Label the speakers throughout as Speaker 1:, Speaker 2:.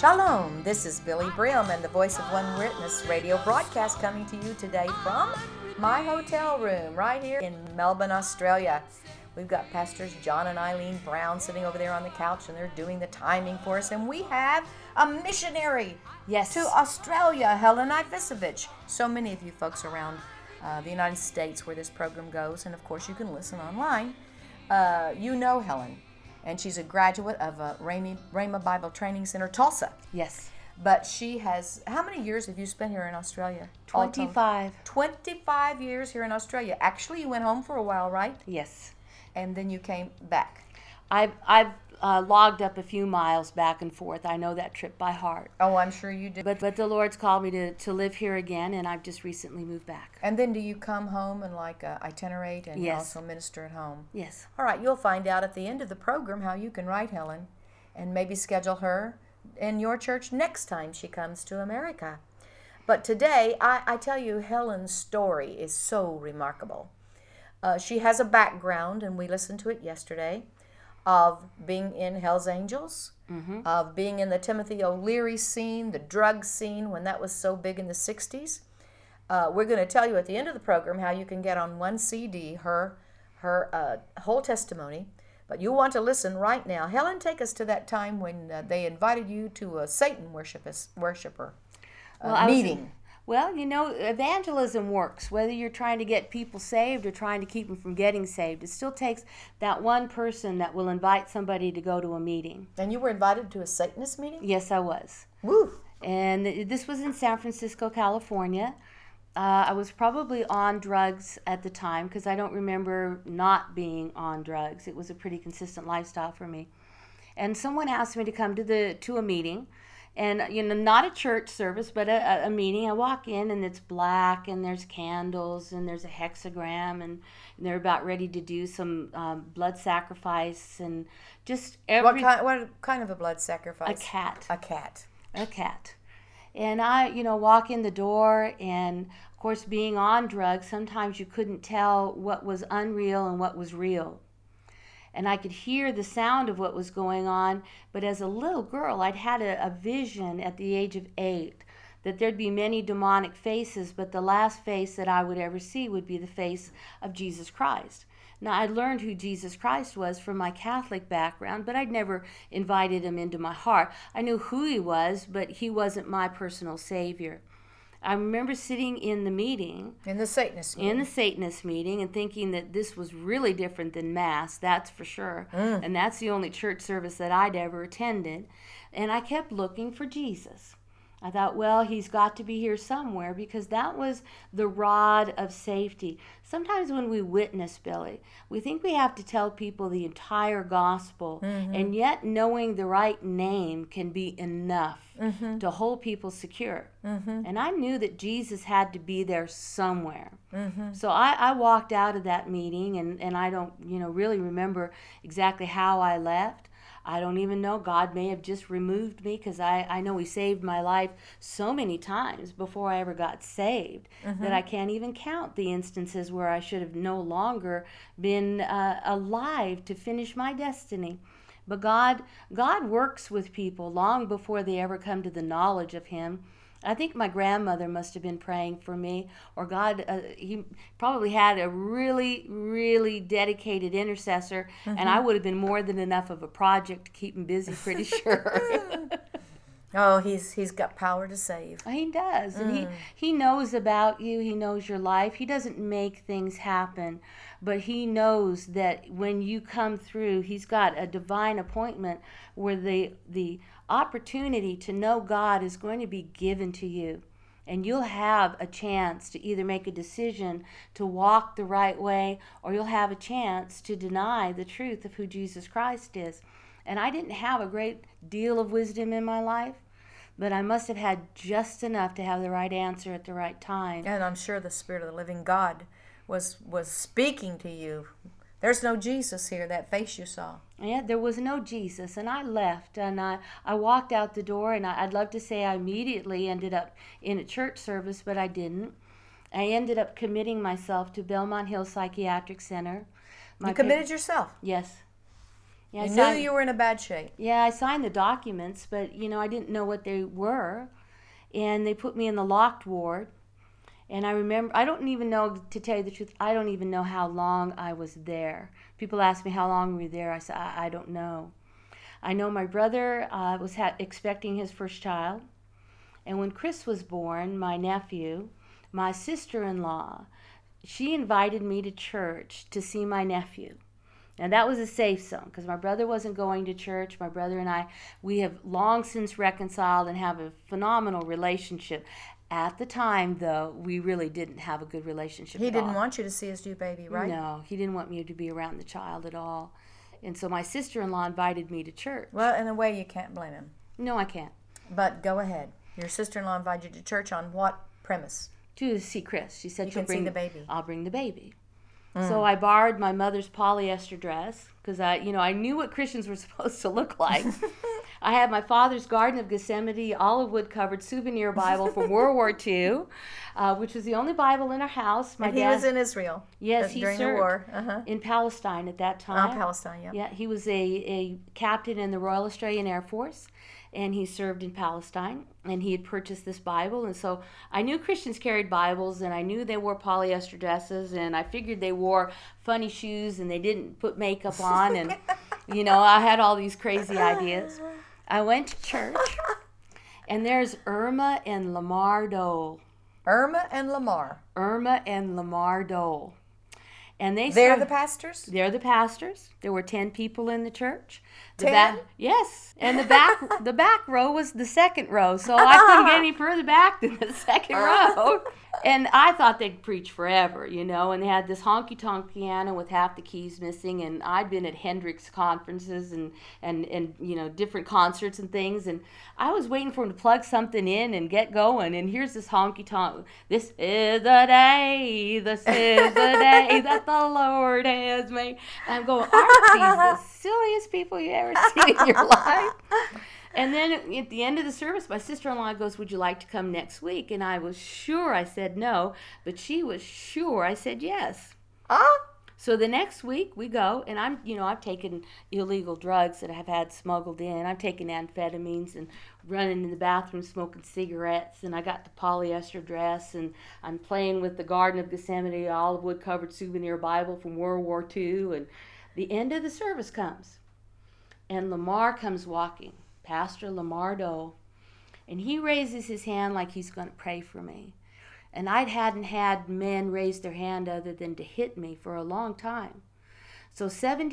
Speaker 1: Shalom, this is Billy Brim and the Voice of One Witness radio broadcast coming to you today from my hotel room right here in Melbourne, Australia. We've got Pastors John and Eileen Brown sitting over there on the couch, and they're doing the timing for us. And we have a missionary to Australia, Helen Ivisovich. So many of you folks around the United States where this program goes, and of course you can listen online. You know Helen, and she's a graduate of Rhema Bible Training Center, Tulsa.
Speaker 2: Yes.
Speaker 1: But she has, how many years have you spent here in Australia?
Speaker 2: 25.
Speaker 1: 25 years here in Australia. Actually, you went home for a while, right?
Speaker 2: Yes.
Speaker 1: And then you came back.
Speaker 2: I've logged up a few miles back and forth. I know that trip by heart.
Speaker 1: Oh, I'm sure you did.
Speaker 2: But the Lord's called me to live here again, and I've just recently moved back.
Speaker 1: And then do you come home and itinerate and
Speaker 2: Yes.
Speaker 1: also minister at home?
Speaker 2: Yes.
Speaker 1: All right, you'll find out at the end of the program how you can write Helen and maybe schedule her in your church next time she comes to America. But today, I tell you, Helen's story is so remarkable. She has a background, and we listened to it yesterday, of being in Hell's Angels, of being in the Timothy O'Leary scene, the drug scene, when that was so big in the 60s. We're going to tell you at the end of the program how you can get on one CD her whole testimony. But you want to listen right now. Helen, take us to that time when they invited you to a Satan worshiper meeting.
Speaker 2: Well, you know, evangelism works. Whether you're trying to get people saved or trying to keep them from getting saved, it still takes that one person that will invite somebody to go to a meeting.
Speaker 1: And you were invited to a Satanist meeting?
Speaker 2: Yes, I was.
Speaker 1: Woo!
Speaker 2: And this was in San Francisco, California. I was probably on drugs at the time because I don't remember not being on drugs. It was a pretty consistent lifestyle for me. And someone asked me to come to a meeting. And, you know, not a church service, but a meeting. I walk in, and it's black, and there's candles, and there's a hexagram, and they're about ready to do some blood sacrifice, and just
Speaker 1: What kind of a blood sacrifice?
Speaker 2: A cat.
Speaker 1: A cat.
Speaker 2: A cat. And I, walk in the door, and, of course, being on drugs, sometimes you couldn't tell what was unreal and what was real. And I could hear the sound of what was going on, but as a little girl, I'd had a vision at the age of 8 that there'd be many demonic faces, but the last face that I would ever see would be the face of Jesus Christ. Now, I'd learned who Jesus Christ was from my Catholic background, but I'd never invited him into my heart. I knew who he was, but he wasn't my personal Savior. I remember sitting in the meeting.
Speaker 1: In the Satanist meeting.
Speaker 2: In the Satanist meeting, and thinking that this was really different than Mass, that's for sure. And that's the only church service that I'd ever attended. And I kept looking for Jesus. I thought, well, he's got to be here somewhere, because that was the rod of safety. Sometimes when we witness, Billy, we think we have to tell people the entire gospel, and yet knowing the right name can be enough to hold people secure. And I knew that Jesus had to be there somewhere. So I walked out of that meeting, and I don't really remember exactly how I left. I don't even know. God may have just removed me, because I know he saved my life so many times before I ever got saved that I can't even count the instances where I should have no longer been alive to finish my destiny. But God works with people long before they ever come to the knowledge of him. I think my grandmother must have been praying for me, or God, he probably had a really, really dedicated intercessor, and I would have been more than enough of a project to keep him busy, pretty sure.
Speaker 1: Oh, he's got power to save.
Speaker 2: He does, and he knows about you. He knows your life. He doesn't make things happen, but he knows that when you come through, he's got a divine appointment where the opportunity to know God is going to be given to you, and you'll have a chance to either make a decision to walk the right way, or you'll have a chance to deny the truth of who Jesus Christ is. And I didn't have a great deal of wisdom in my life, but I must have had just enough to have the right answer at the right time.
Speaker 1: And I'm sure the Spirit of the living God was speaking to you. There's no Jesus here, that face you saw.
Speaker 2: Yeah, there was no Jesus, and I left, and I walked out the door, and I'd love to say I immediately ended up in a church service, but I didn't. I ended up committing myself to Belmont Hill Psychiatric Center.
Speaker 1: You committed yourself?
Speaker 2: Yes. Yeah,
Speaker 1: You knew you were in a bad shape.
Speaker 2: Yeah, I signed the documents, but, I didn't know what they were. And they put me in the locked ward. And I remember, I don't even know, to tell you the truth, I don't even know how long I was there. People ask me how long were you there. I said, I don't know. I know my brother was expecting his first child. And when Chris was born, my nephew, my sister-in-law, she invited me to church to see my nephew. And that was a safe zone because my brother wasn't going to church. My brother and I, we have long since reconciled and have a phenomenal relationship. At the time, though, we really didn't have a good relationship
Speaker 1: He
Speaker 2: at
Speaker 1: didn't
Speaker 2: all.
Speaker 1: want you to see his new baby, right?
Speaker 2: No, he didn't want me to be around the child at all. And so my sister-in-law invited me to church.
Speaker 1: Well, in a way, you can't blame him.
Speaker 2: No, I can't.
Speaker 1: But go ahead. Your sister-in-law invited you to church on what premise?
Speaker 2: To see Chris. She said
Speaker 1: You
Speaker 2: she'll
Speaker 1: can see
Speaker 2: bring
Speaker 1: the baby.
Speaker 2: I'll bring the baby. So I borrowed my mother's polyester dress because I knew what Christians were supposed to look like. I had my father's Garden of Gethsemane olive wood covered souvenir Bible from World War II, which was the only Bible in our house.
Speaker 1: And he was in Israel.
Speaker 2: Yes, he
Speaker 1: during
Speaker 2: served
Speaker 1: the war.
Speaker 2: in Palestine at that time.
Speaker 1: Palestine, yeah.
Speaker 2: Yeah, he was a captain in the Royal Australian Air Force, and he served in Palestine, and he had purchased this Bible. And so I knew Christians carried Bibles, and I knew they wore polyester dresses, and I figured they wore funny shoes, and they didn't put makeup on, and, I had all these crazy ideas. I went to church, and there's Irma and Lamar Dole.
Speaker 1: Irma and Lamar.
Speaker 2: Irma and Lamar Dole. And
Speaker 1: They're the pastors?
Speaker 2: They're the pastors. There were 10 people in the church.
Speaker 1: 10?
Speaker 2: Yes. And the back row was the second row, so I couldn't get any further back than the second row. And I thought they'd preach forever, and they had this honky-tonk piano with half the keys missing, and I'd been at Hendrix conferences and different concerts and things, and I was waiting for them to plug something in and get going, and here's this honky-tonk, this is the day that the Lord has made. And I'm going, aren't these the silliest people you ever seen in your life? And then at the end of the service, my sister-in-law goes, would you like to come next week? And I was sure I said no, but she was sure I said yes. So the next week we go, and I've taken illegal drugs that I've had smuggled in. I've taken amphetamines and running in the bathroom smoking cigarettes, and I got the polyester dress, and I'm playing with the Garden of Gethsemane olive wood covered souvenir Bible from World War II. And the end of the service comes, and Lamar comes walking. Pastor Lamar Dole, and he raises his hand like he's going to pray for me. And I hadn't had men raise their hand other than to hit me for a long time. So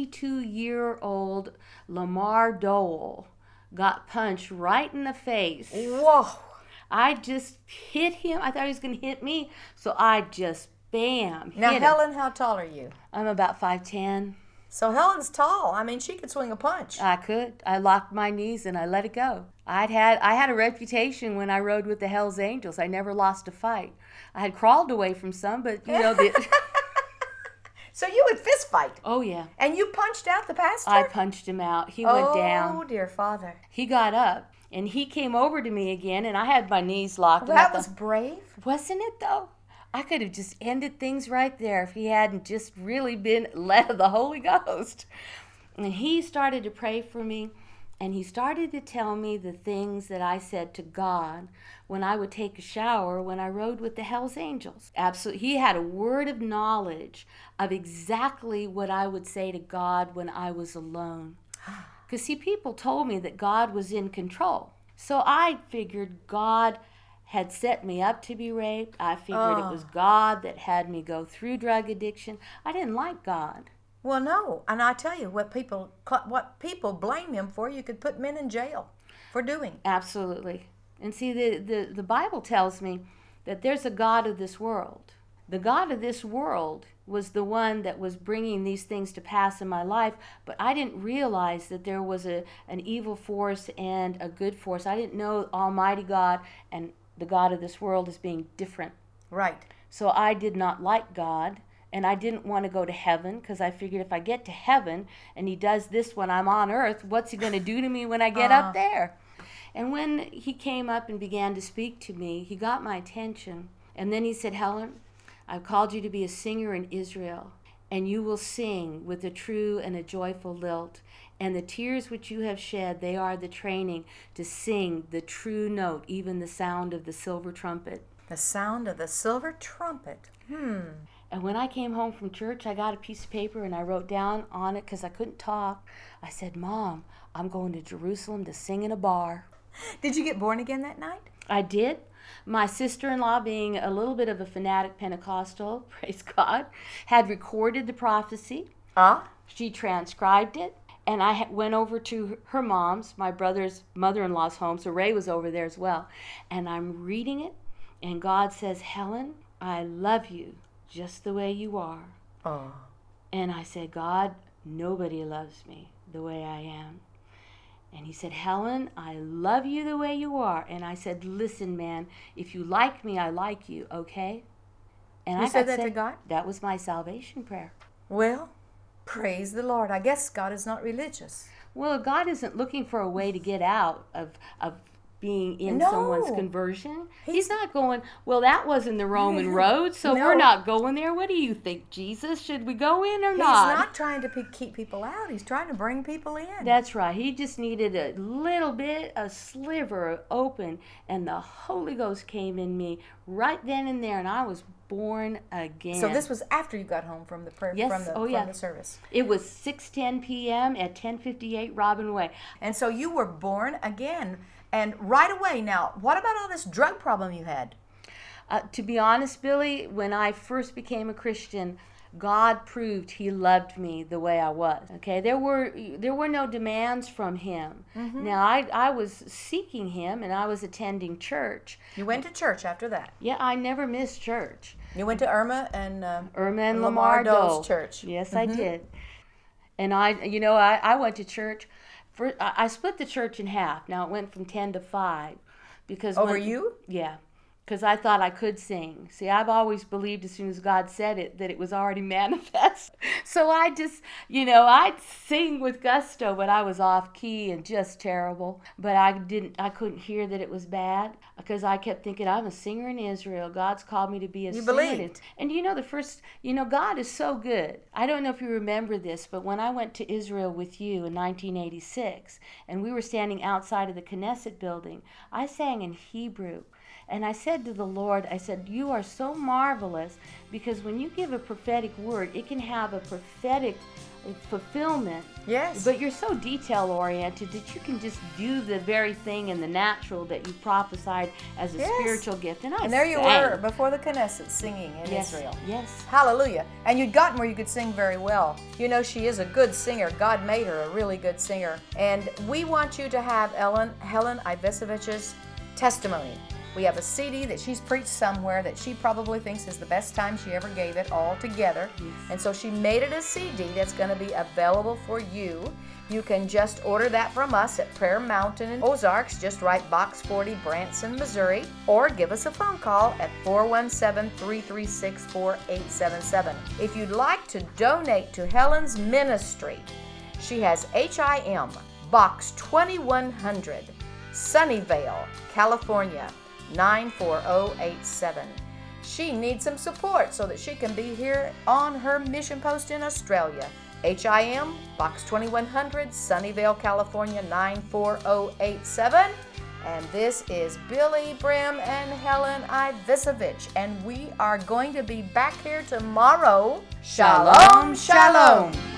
Speaker 2: 72-year-old Lamar Dole got punched right in the face.
Speaker 1: Whoa.
Speaker 2: I just hit him. I thought he was going to hit me, so I just, bam,
Speaker 1: Now,
Speaker 2: hit
Speaker 1: Helen, how tall are you?
Speaker 2: I'm about 5'10".
Speaker 1: So Helen's tall. I mean, she could swing a punch.
Speaker 2: I could. I locked my knees and I let it go. I had a reputation when I rode with the Hells Angels. I never lost a fight. I had crawled away from some, but
Speaker 1: So you would fist fight?
Speaker 2: Oh, yeah.
Speaker 1: And you punched out the pastor?
Speaker 2: I punched him out. He went down.
Speaker 1: Oh, dear Father.
Speaker 2: He got up and he came over to me again, and I had my knees locked.
Speaker 1: That was brave.
Speaker 2: Wasn't it, though? I could have just ended things right there if he hadn't just really been led of the Holy Ghost. And he started to pray for me, and he started to tell me the things that I said to God when I would take a shower when I rode with the Hells Angels. Absolutely. He had a word of knowledge of exactly what I would say to God when I was alone. Because, see, people told me that God was in control. So I figured God had set me up to be raped. I figured it was God that had me go through drug addiction. I didn't like God.
Speaker 1: Well, no. And I tell you, what people blame him for, you could put men in jail for doing.
Speaker 2: Absolutely. And see, the Bible tells me that there's a God of this world. The God of this world was the one that was bringing these things to pass in my life, but I didn't realize that there was an evil force and a good force. I didn't know Almighty God and the God of this world as being different.
Speaker 1: Right.
Speaker 2: So I did not like God, and I didn't want to go to heaven because I figured if I get to heaven and he does this when I'm on earth, what's he going to do to me when I get up there? And when he came up and began to speak to me, he got my attention. And then he said, Helen, I've called you to be a singer in Israel, and you will sing with a true and a joyful lilt. And the tears which you have shed, they are the training to sing the true note, even the sound of the silver trumpet.
Speaker 1: The sound of the silver trumpet.
Speaker 2: And when I came home from church, I got a piece of paper and I wrote down on it, because I couldn't talk. I said, Mom, I'm going to Jerusalem to sing in a bar.
Speaker 1: Did you get born again that night?
Speaker 2: I did. My sister-in-law, being a little bit of a fanatic Pentecostal, praise God, had recorded the prophecy. She transcribed it. And I went over to her mom's, my brother's mother-in-law's home, so Ray was over there as well. And I'm reading it, and God says, Helen, I love you just the way you are.
Speaker 1: Oh.
Speaker 2: And I said, God, nobody loves me the way I am. And he said, Helen, I love you the way you are. And I said, listen, man, if you like me, I like you, okay? And
Speaker 1: You said that to God?
Speaker 2: That was my salvation prayer.
Speaker 1: Well, praise the Lord. I guess God is not religious.
Speaker 2: Well, God isn't looking for a way to get out of being in
Speaker 1: No.
Speaker 2: someone's conversion. He's not going, well, that wasn't the Roman road, so
Speaker 1: No.
Speaker 2: we're not going there. What do you think, Jesus? Should we go in or
Speaker 1: He's
Speaker 2: not?
Speaker 1: not trying to keep people out. He's trying to bring people in.
Speaker 2: That's right. He just needed a little bit, a sliver open, and the Holy Ghost came in me right then and there, and I was born again.
Speaker 1: So this was after you got home from the prayer,
Speaker 2: Yes.
Speaker 1: from the service.
Speaker 2: It was 6:10 p.m. at 1058 Robin Way.
Speaker 1: And so you were born again. And right away now, what about all this drug problem you had?
Speaker 2: To be honest, Billy, when I first became a Christian, God proved He loved me the way I was. Okay, there were no demands from Him. Now I was seeking Him, and I was attending church.
Speaker 1: You went to church after that.
Speaker 2: Yeah, I never missed church.
Speaker 1: You went to Irma and
Speaker 2: Lamar Dole's
Speaker 1: Dole's church.
Speaker 2: Yes, I did. And I went to church. I split the church in half. Now it went from 10 to 5 because
Speaker 1: Over you?
Speaker 2: Yeah. Because I thought I could sing. See, I've always believed as soon as God said it that it was already manifest. So I just, I'd sing with gusto, but I was off key and just terrible. But I couldn't hear that it was bad because I kept thinking, I'm a singer in Israel. God's called me to be a singer.
Speaker 1: You believed.
Speaker 2: And God is so good. I don't know if you remember this, but when I went to Israel with you in 1986, and we were standing outside of the Knesset building, I sang in Hebrew. And I said to the Lord, I said, you are so marvelous because when you give a prophetic word, it can have a prophetic fulfillment.
Speaker 1: Yes.
Speaker 2: But you're so detail-oriented that you can just do the very thing in the natural that you prophesied as a spiritual gift.
Speaker 1: And there you were before the Knesset singing in Israel.
Speaker 2: Yes.
Speaker 1: Hallelujah. And you'd gotten where you could sing very well. She is a good singer. God made her a really good singer. And we want you to have Helen Ivesovich's testimony. We have a CD that she's preached somewhere that she probably thinks is the best time she ever gave it all together.
Speaker 2: Yes.
Speaker 1: And so she made it a CD that's going to be available for you. You can just order that from us at Prayer Mountain in Ozarks. Just write Box 40, Branson, Missouri. Or give us a phone call at 417-336-4877. If you'd like to donate to Helen's ministry, she has HIM, Box 2100, Sunnyvale, California, 94087. She needs some support so that she can be here on her mission post in Australia. HIM, Box 2100, Sunnyvale, California, 94087. And this is Billy Brim and Helen Ivesovich. And we are going to be back here tomorrow. Shalom, shalom.